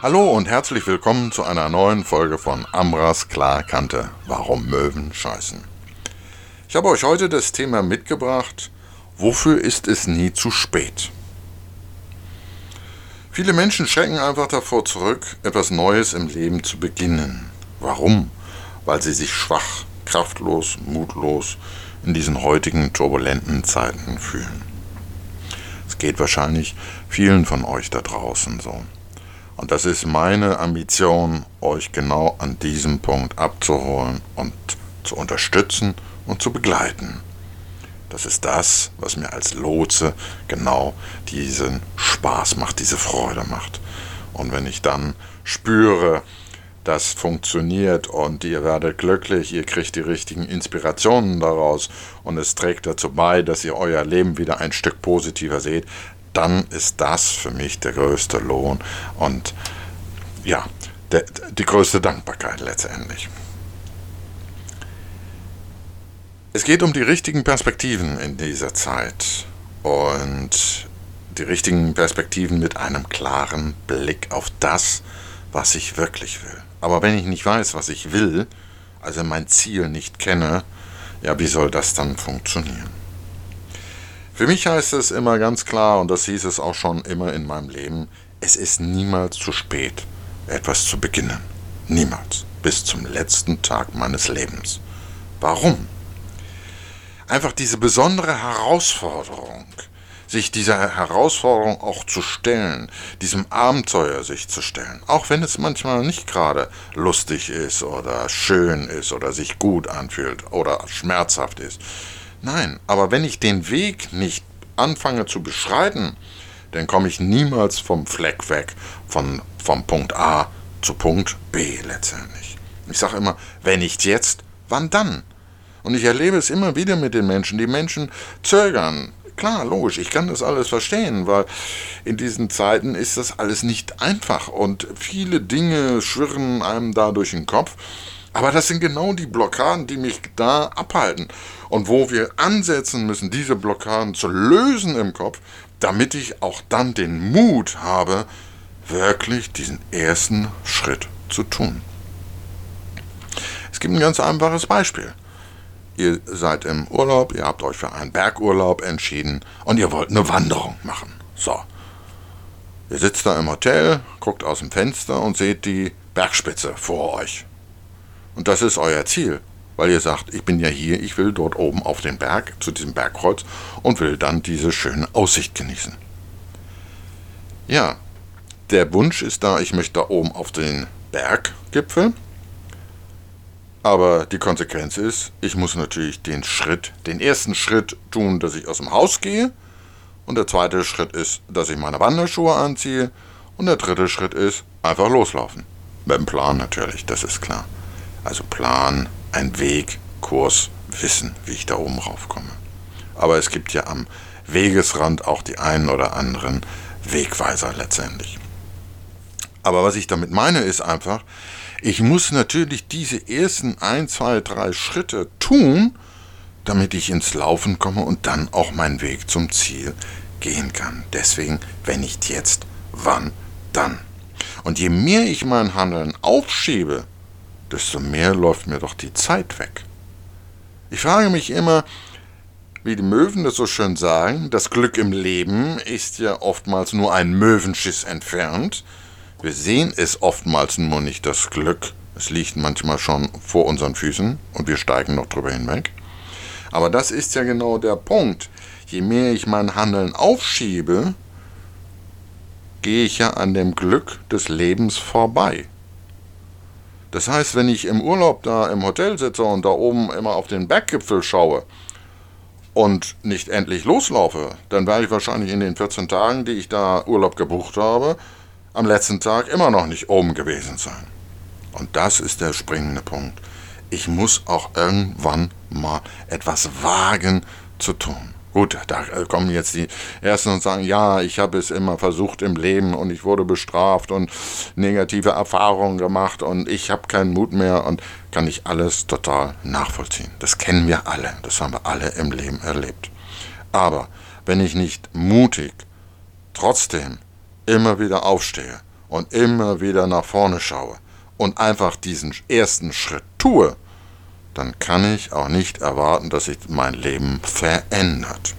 Hallo und herzlich willkommen zu einer neuen Folge von Ambras Klarkante. Warum Möwen scheißen? Ich habe euch heute das Thema mitgebracht: Wofür ist es nie zu spät? Viele Menschen schrecken einfach davor zurück, etwas Neues im Leben zu beginnen. Warum? Weil sie sich schwach, kraftlos, mutlos in diesen heutigen turbulenten Zeiten fühlen. Es geht wahrscheinlich vielen von euch da draußen so. Und das ist meine Ambition, euch genau an diesem Punkt abzuholen und zu unterstützen und zu begleiten. Das ist das, was mir als Lotse genau diesen Spaß macht, diese Freude macht. Und wenn ich dann spüre, das funktioniert und ihr werdet glücklich, ihr kriegt die richtigen Inspirationen daraus und es trägt dazu bei, dass ihr euer Leben wieder ein Stück positiver seht, dann ist das für mich der größte Lohn und ja, die größte Dankbarkeit letztendlich. Es geht um die richtigen Perspektiven in dieser Zeit und die richtigen Perspektiven mit einem klaren Blick auf das, was ich wirklich will. Aber wenn ich nicht weiß, was ich will, also mein Ziel nicht kenne, ja, wie soll das dann funktionieren? Für mich heißt es immer ganz klar, und das hieß es auch schon immer in meinem Leben, es ist niemals zu spät, etwas zu beginnen. Niemals. Bis zum letzten Tag meines Lebens. Warum? Einfach diese besondere Herausforderung, sich dieser Herausforderung auch zu stellen, diesem Abenteuer sich zu stellen, auch wenn es manchmal nicht gerade lustig ist oder schön ist oder sich gut anfühlt oder schmerzhaft ist. Nein, aber wenn ich den Weg nicht anfange zu beschreiten, dann komme ich niemals vom Fleck weg, vom Punkt A zu Punkt B letztendlich. Ich sage immer, wenn nicht jetzt, wann dann? Und ich erlebe es immer wieder mit den Menschen. Die Menschen zögern. Klar, logisch, ich kann das alles verstehen, weil in diesen Zeiten ist das alles nicht einfach und viele Dinge schwirren einem da durch den Kopf. Aber das sind genau die Blockaden, die mich da abhalten und wo wir ansetzen müssen, diese Blockaden zu lösen im Kopf, damit ich auch dann den Mut habe, wirklich diesen ersten Schritt zu tun. Es gibt ein ganz einfaches Beispiel. Ihr seid im Urlaub, ihr habt euch für einen Bergurlaub entschieden und ihr wollt eine Wanderung machen. So, ihr sitzt da im Hotel, guckt aus dem Fenster und seht die Bergspitze vor euch. Und das ist euer Ziel, weil ihr sagt, ich bin ja hier, ich will dort oben auf den Berg, zu diesem Bergkreuz und will dann diese schöne Aussicht genießen. Ja, der Wunsch ist da, ich möchte da oben auf den Berggipfel, aber die Konsequenz ist, ich muss natürlich den ersten Schritt tun, dass ich aus dem Haus gehe und der zweite Schritt ist, dass ich meine Wanderschuhe anziehe und der dritte Schritt ist, einfach loslaufen. Mit dem Plan natürlich, das ist klar. Also Plan, ein Weg, Kurs, Wissen, wie ich da oben raufkomme. Aber es gibt ja am Wegesrand auch die einen oder anderen Wegweiser letztendlich. Aber was ich damit meine, ist einfach, ich muss natürlich diese ersten 1, 2, 3 Schritte tun, damit ich ins Laufen komme und dann auch meinen Weg zum Ziel gehen kann. Deswegen, wenn nicht jetzt, wann dann? Und je mehr ich mein Handeln aufschiebe, desto mehr läuft mir doch die Zeit weg. Ich frage mich immer, wie die Möwen das so schön sagen, das Glück im Leben ist ja oftmals nur ein Möwenschiss entfernt. Wir sehen es oftmals nur nicht, das Glück. Es liegt manchmal schon vor unseren Füßen und wir steigen noch drüber hinweg. Aber das ist ja genau der Punkt. Je mehr ich mein Handeln aufschiebe, gehe ich ja an dem Glück des Lebens vorbei. Das heißt, wenn ich im Urlaub da im Hotel sitze und da oben immer auf den Berggipfel schaue und nicht endlich loslaufe, dann werde ich wahrscheinlich in den 14 Tagen, die ich da Urlaub gebucht habe, am letzten Tag immer noch nicht oben gewesen sein. Und das ist der springende Punkt. Ich muss auch irgendwann mal etwas wagen zu tun. Gut, da kommen jetzt die Ersten und sagen, ja, ich habe es immer versucht im Leben und ich wurde bestraft und negative Erfahrungen gemacht und ich habe keinen Mut mehr und kann ich alles total nachvollziehen. Das kennen wir alle, das haben wir alle im Leben erlebt. Aber wenn ich nicht mutig trotzdem immer wieder aufstehe und immer wieder nach vorne schaue und einfach diesen ersten Schritt tue, dann kann ich auch nicht erwarten, dass sich mein Leben verändert.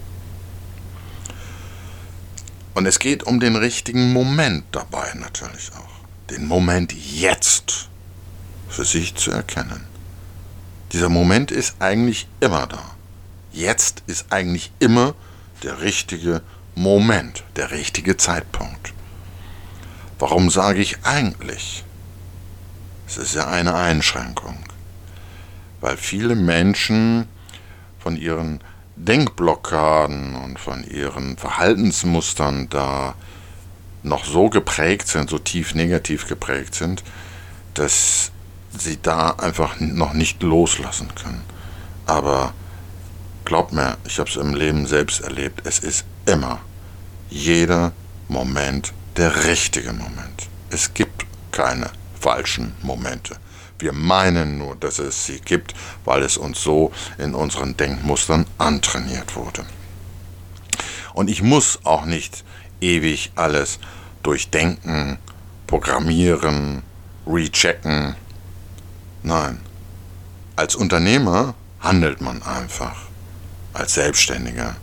Und es geht um den richtigen Moment dabei natürlich auch. Den Moment jetzt für sich zu erkennen. Dieser Moment ist eigentlich immer da. Jetzt ist eigentlich immer der richtige Moment, der richtige Zeitpunkt. Warum sage ich eigentlich? Es ist ja eine Einschränkung. Weil viele Menschen von ihren Denkblockaden und von ihren Verhaltensmustern da noch so geprägt sind, so tief negativ geprägt sind, dass sie da einfach noch nicht loslassen können. Aber glaubt mir, ich habe es im Leben selbst erlebt, es ist immer jeder Moment der richtige Moment. Es gibt keine falschen Momente. Wir meinen nur, dass es sie gibt, weil es uns so in unseren Denkmustern antrainiert wurde. Und ich muss auch nicht ewig alles durchdenken, programmieren, rechecken. Nein, als Unternehmer handelt man einfach. Als Selbstständiger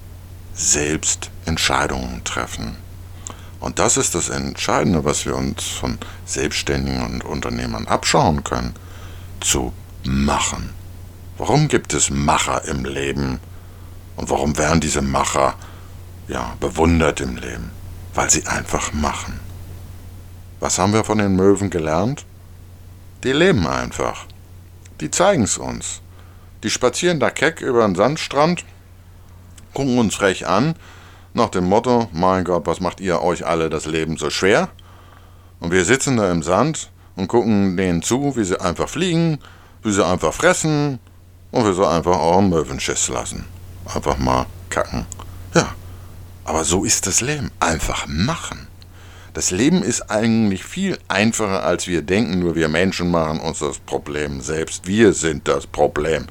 selbst Entscheidungen treffen. Und das ist das Entscheidende, was wir uns von Selbstständigen und Unternehmern abschauen können. Zu machen. Warum gibt es Macher im Leben? Und warum werden diese Macher bewundert im Leben? Weil sie einfach machen. Was haben wir von den Möwen gelernt? Die leben einfach. Die zeigen es uns. Die spazieren da keck über den Sandstrand, gucken uns frech an, nach dem Motto, mein Gott, was macht ihr euch alle das Leben so schwer? Und wir sitzen da im Sand und gucken denen zu, wie sie einfach fliegen, wie sie einfach fressen und wie sie einfach auch einen Möwenschiss lassen. Einfach mal kacken. Ja, aber so ist das Leben. Einfach machen. Das Leben ist eigentlich viel einfacher, als wir denken, nur wir Menschen machen uns das Problem selbst. Wir sind das Problem.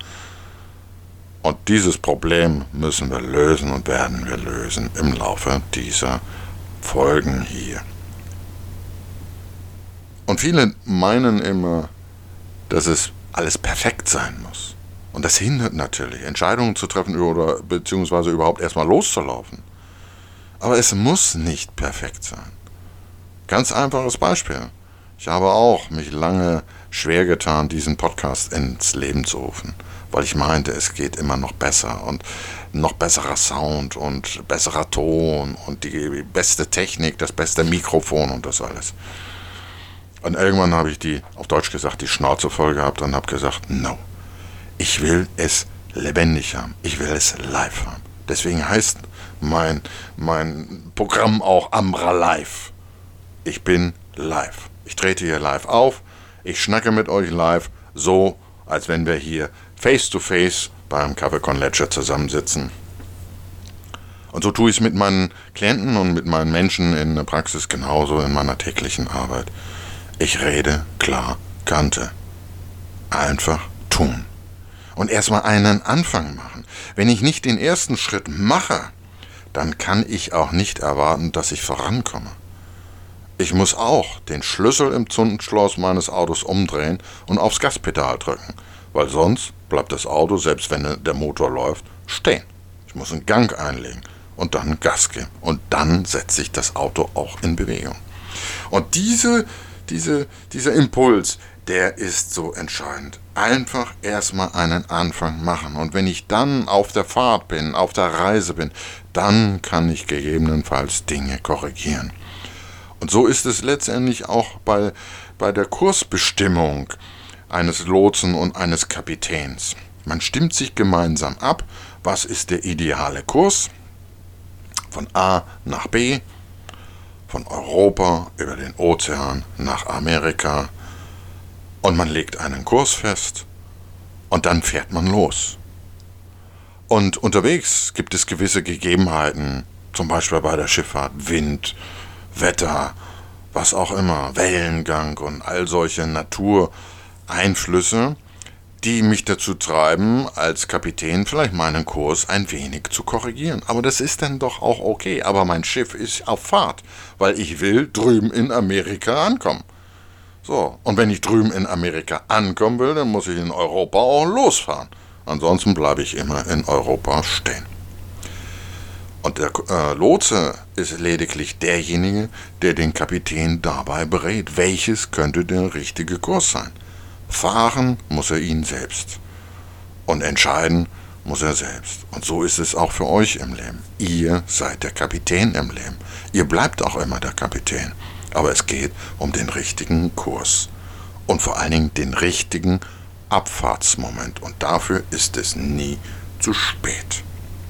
Und dieses Problem müssen wir lösen und werden wir lösen im Laufe dieser Folgen hier. Und viele meinen immer, dass es alles perfekt sein muss. Und das hindert natürlich, Entscheidungen zu treffen oder beziehungsweise überhaupt erstmal loszulaufen. Aber es muss nicht perfekt sein. Ganz einfaches Beispiel. Ich habe auch mich lange schwer getan, diesen Podcast ins Leben zu rufen, weil ich meinte, es geht immer noch besser und noch besserer Sound und besserer Ton und die beste Technik, das beste Mikrofon und das alles. Und irgendwann habe ich auf Deutsch gesagt, die Schnauze voll gehabt und habe gesagt, no, ich will es lebendig haben, ich will es live haben. Deswegen heißt mein Programm auch Ambra Live. Ich bin live. Ich trete hier live auf, ich schnacke mit euch live, so als wenn wir hier face to face beim Kaffee con Leche zusammensitzen. Und so tue ich es mit meinen Klienten und mit meinen Menschen in der Praxis genauso in meiner täglichen Arbeit. Ich rede klar, Kante. Einfach tun. Und erstmal einen Anfang machen. Wenn ich nicht den ersten Schritt mache, dann kann ich auch nicht erwarten, dass ich vorankomme. Ich muss auch den Schlüssel im Zündschloss meines Autos umdrehen und aufs Gaspedal drücken, weil sonst bleibt das Auto, selbst wenn der Motor läuft, stehen. Ich muss einen Gang einlegen und dann Gas geben und dann setzt sich das Auto auch in Bewegung. Und dieser Impuls, der ist so entscheidend. Einfach erstmal einen Anfang machen. Und wenn ich dann auf der Fahrt bin, auf der Reise bin, dann kann ich gegebenenfalls Dinge korrigieren. Und so ist es letztendlich auch bei der Kursbestimmung eines Lotsen und eines Kapitäns. Man stimmt sich gemeinsam ab, was ist der ideale Kurs von A nach B, von Europa über den Ozean nach Amerika, und man legt einen Kurs fest und dann fährt man los. Und unterwegs gibt es gewisse Gegebenheiten, zum Beispiel bei der Schifffahrt, Wind, Wetter, was auch immer, Wellengang und all solche Natureinflüsse, die mich dazu treiben, als Kapitän vielleicht meinen Kurs ein wenig zu korrigieren. Aber das ist dann doch auch okay. Aber mein Schiff ist auf Fahrt, weil ich will drüben in Amerika ankommen. So, und wenn ich drüben in Amerika ankommen will, dann muss ich in Europa auch losfahren. Ansonsten bleibe ich immer in Europa stehen. Und der Lotse ist lediglich derjenige, der den Kapitän dabei berät, welches könnte der richtige Kurs sein. Fahren muss er ihn selbst. Und entscheiden muss er selbst. Und so ist es auch für euch im Leben. Ihr seid der Kapitän im Leben. Ihr bleibt auch immer der Kapitän. Aber es geht um den richtigen Kurs. Und vor allen Dingen den richtigen Abfahrtsmoment. Und dafür ist es nie zu spät.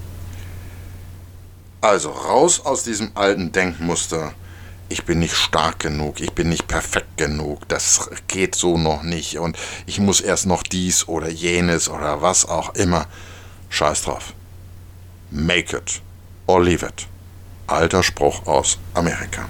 Also raus aus diesem alten Denkmuster. Ich bin nicht stark genug, ich bin nicht perfekt genug, das geht so noch nicht und ich muss erst noch dies oder jenes oder was auch immer. Scheiß drauf. Make it or leave it. Alter Spruch aus Amerika.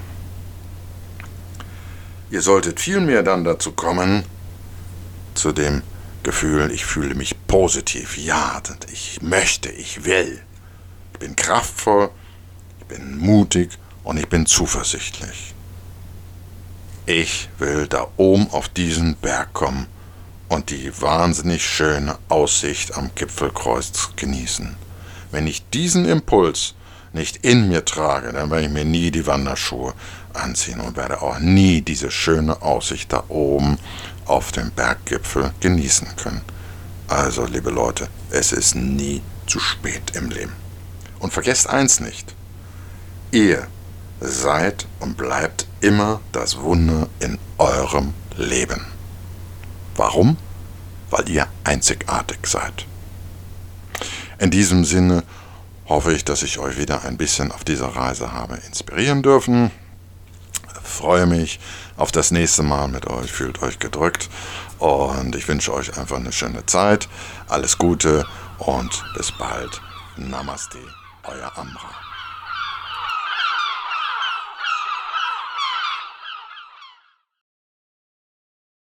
Ihr solltet vielmehr dann dazu kommen, zu dem Gefühl, ich fühle mich positiv, ja, ich möchte, ich will. Ich bin kraftvoll, ich bin mutig und ich bin zuversichtlich. Ich will da oben auf diesen Berg kommen und die wahnsinnig schöne Aussicht am Gipfelkreuz genießen. Wenn ich diesen Impuls nicht in mir trage, dann werde ich mir nie die Wanderschuhe anziehen und werde auch nie diese schöne Aussicht da oben auf dem Berggipfel genießen können. Also, liebe Leute, es ist nie zu spät im Leben. Und vergesst eins nicht: Ihr seid und bleibt immer das Wunder in eurem Leben. Warum? Weil ihr einzigartig seid. In diesem Sinne hoffe ich, dass ich euch wieder ein bisschen auf dieser Reise habe inspirieren dürfen. Freue mich auf das nächste Mal mit euch. Fühlt euch gedrückt und ich wünsche euch einfach eine schöne Zeit. Alles Gute und bis bald. Namaste, euer Amra.